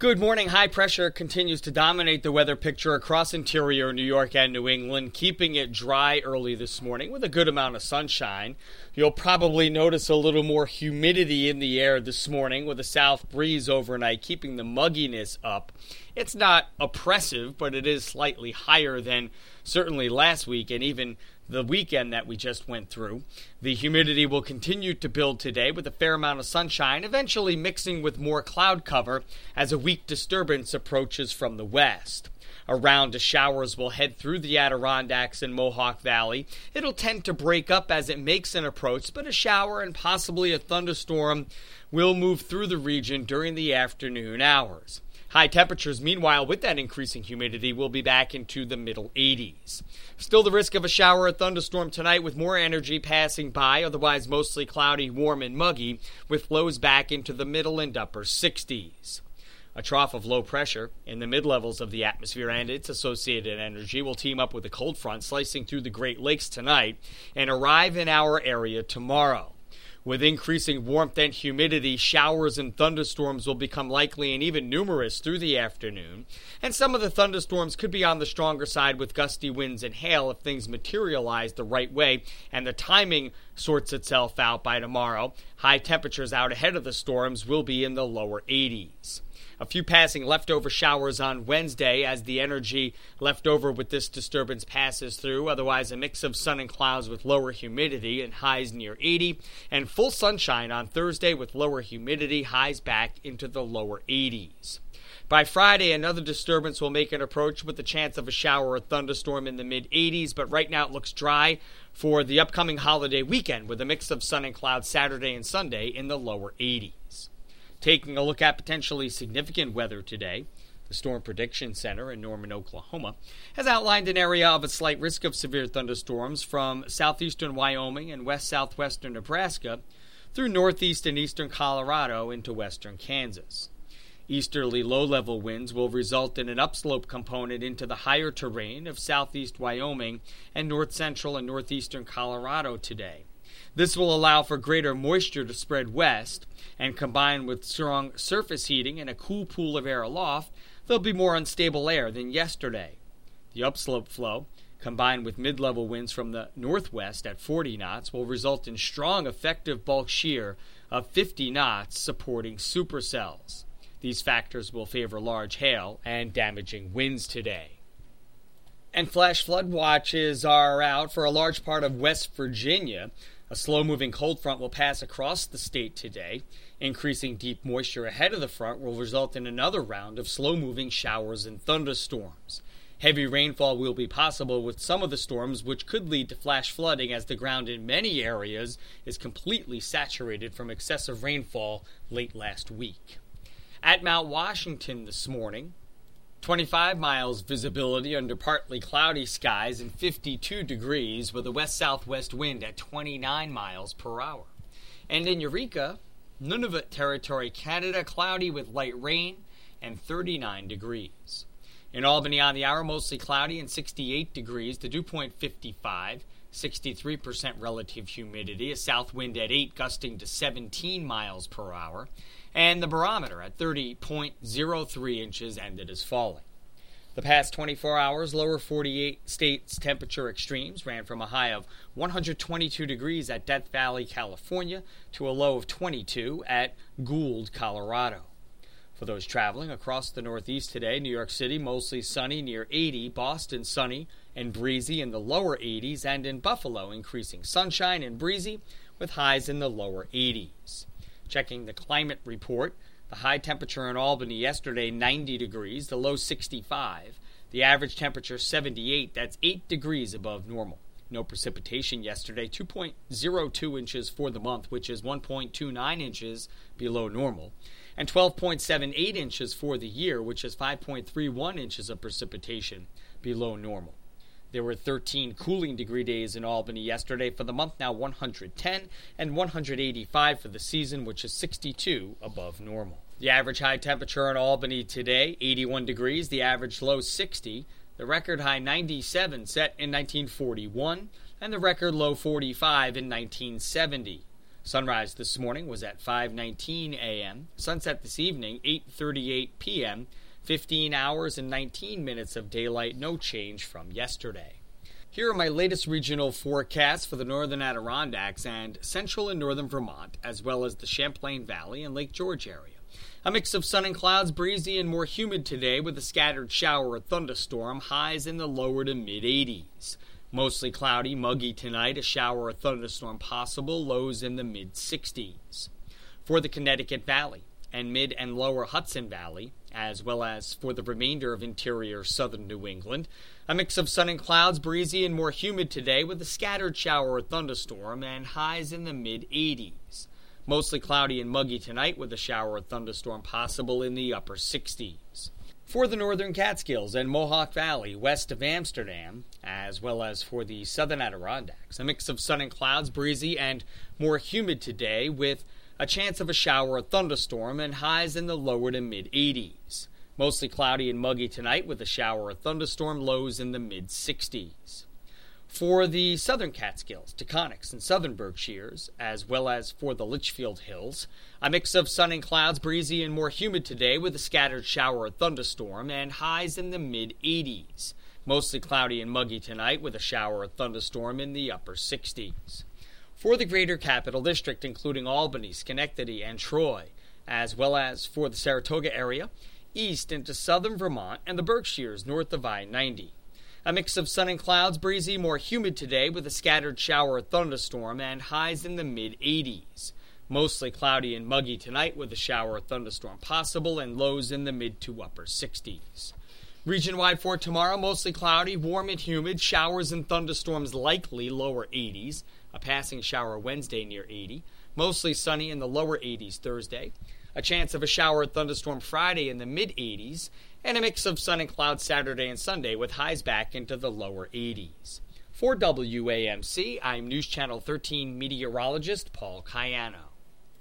Good morning. High pressure continues to dominate the weather picture across interior New York and New England, keeping it dry early this morning with a good amount of sunshine. You'll probably notice a little more humidity in the air this morning with a south breeze overnight, keeping the mugginess up. It's not oppressive, but it is slightly higher than certainly last week and even the weekend that we just went through. The humidity will continue to build today with a fair amount of sunshine, eventually mixing with more cloud cover as a weak disturbance approaches from the west. A round of showers will head through the Adirondacks and Mohawk Valley. It'll tend to break up as it makes an approach, but a shower and possibly a thunderstorm will move through the region during the afternoon hours. High temperatures, meanwhile, with that increasing humidity, will be back into the middle 80s. Still the risk of a shower or thunderstorm tonight with more energy passing by, otherwise mostly cloudy, warm, and muggy, with lows back into the middle and upper 60s. A trough of low pressure in the mid-levels of the atmosphere and its associated energy will team up with a cold front slicing through the Great Lakes tonight and arrive in our area tomorrow. With increasing warmth and humidity, showers and thunderstorms will become likely and even numerous through the afternoon, and some of the thunderstorms could be on the stronger side with gusty winds and hail if things materialize the right way and the timing sorts itself out by tomorrow. High temperatures out ahead of the storms will be in the lower 80s. A few passing leftover showers on Wednesday as the energy left over with this disturbance passes through. Otherwise, a mix of sun and clouds with lower humidity and highs near 80. And full sunshine on Thursday with lower humidity, highs back into the lower 80s. By Friday, another disturbance will make an approach with the chance of a shower or thunderstorm in the mid-80s. But right now it looks dry for the upcoming holiday weekend with a mix of sun and clouds Saturday and Sunday in the lower 80s. Taking a look at potentially significant weather today, the Storm Prediction Center in Norman, Oklahoma, has outlined an area of a slight risk of severe thunderstorms from southeastern Wyoming and west-southwestern Nebraska through northeast and eastern Colorado into western Kansas. Easterly low-level winds will result in an upslope component into the higher terrain of southeast Wyoming and north-central and northeastern Colorado today. This will allow for greater moisture to spread west, and combined with strong surface heating and a cool pool of air aloft, there'll be more unstable air than yesterday. The upslope flow, combined with mid-level winds from the northwest at 40 knots, will result in strong effective bulk shear of 50 knots supporting supercells. These factors will favor large hail and damaging winds today. And flash flood watches are out for a large part of West Virginia. A slow-moving cold front will pass across the state today. Increasing deep moisture ahead of the front will result in another round of slow-moving showers and thunderstorms. Heavy rainfall will be possible with some of the storms, which could lead to flash flooding as the ground in many areas is completely saturated from excessive rainfall late last week. At Mount Washington this morning, 25 miles visibility under partly cloudy skies and 52 degrees with a west-southwest wind at 29 miles per hour. And in Eureka, Nunavut Territory, Canada, cloudy with light rain and 39 degrees. In Albany on the hour, mostly cloudy and 68 degrees, the dew point 55, 63% relative humidity, a south wind at 8 gusting to 17 miles per hour, and the barometer at 30.03 inches ended as falling. The past 24 hours, lower 48 states temperature extremes ran from a high of 122 degrees at Death Valley, California, to a low of 22 at Gould, Colorado. For those traveling across the Northeast today, New York City mostly sunny near 80, Boston sunny and breezy in the lower 80s, and in Buffalo increasing sunshine and breezy with highs in the lower 80s. Checking the climate report, the high temperature in Albany yesterday, 90 degrees, the low 65. The average temperature 78, that's 8 degrees above normal. No precipitation yesterday, 2.02 inches for the month, which is 1.29 inches below normal, and 12.78 inches for the year, which is 5.31 inches of precipitation below normal. There were 13 cooling degree days in Albany yesterday. For the month now 110 and 185 for the season, which is 62 above normal. The average high temperature in Albany today, 81 degrees. The average low 60. The record high 97 set in 1941 and the record low 45 in 1970. Sunrise this morning was at 5:19 a.m. Sunset this evening, 8:38 p.m. 15 hours and 19 minutes of daylight, no change from yesterday. Here are my latest regional forecasts for the northern Adirondacks and central and northern Vermont, as well as the Champlain Valley and Lake George area. A mix of sun and clouds, breezy and more humid today with a scattered shower or thunderstorm, highs in the lower to mid-80s. Mostly cloudy, muggy tonight, a shower or thunderstorm possible, lows in the mid-60s. For the Connecticut Valley and mid and lower Hudson Valley, as well as for the remainder of interior southern New England, a mix of sun and clouds, breezy and more humid today with a scattered shower or thunderstorm and highs in the mid-80s. Mostly cloudy and muggy tonight with a shower or thunderstorm possible in the upper 60s. For the northern Catskills and Mohawk Valley west of Amsterdam, as well as for the southern Adirondacks, a mix of sun and clouds, breezy and more humid today with a chance of a shower or thunderstorm and highs in the lower to mid-80s. Mostly cloudy and muggy tonight with a shower or thunderstorm, lows in the mid-60s. For the southern Catskills, Taconics, and southern Berkshires, as well as for the Litchfield Hills, a mix of sun and clouds, breezy and more humid today with a scattered shower or thunderstorm and highs in the mid-80s. Mostly cloudy and muggy tonight with a shower or thunderstorm in the upper 60s. For the greater Capital District, including Albany, Schenectady, and Troy, as well as for the Saratoga area, east into southern Vermont and the Berkshires north of I-90. A mix of sun and clouds, breezy, more humid today with a scattered shower or thunderstorm and highs in the mid-80s. Mostly cloudy and muggy tonight with a shower or thunderstorm possible and lows in the mid to upper 60s. Region-wide for tomorrow, mostly cloudy, warm and humid, showers and thunderstorms likely, lower 80s. A passing shower Wednesday near 80. Mostly sunny in the lower 80s Thursday. A chance of a shower or thunderstorm Friday in the mid-80s. And a mix of sun and clouds Saturday and Sunday with highs back into the lower 80s. For WAMC, I'm News Channel 13 meteorologist Paul Cayano.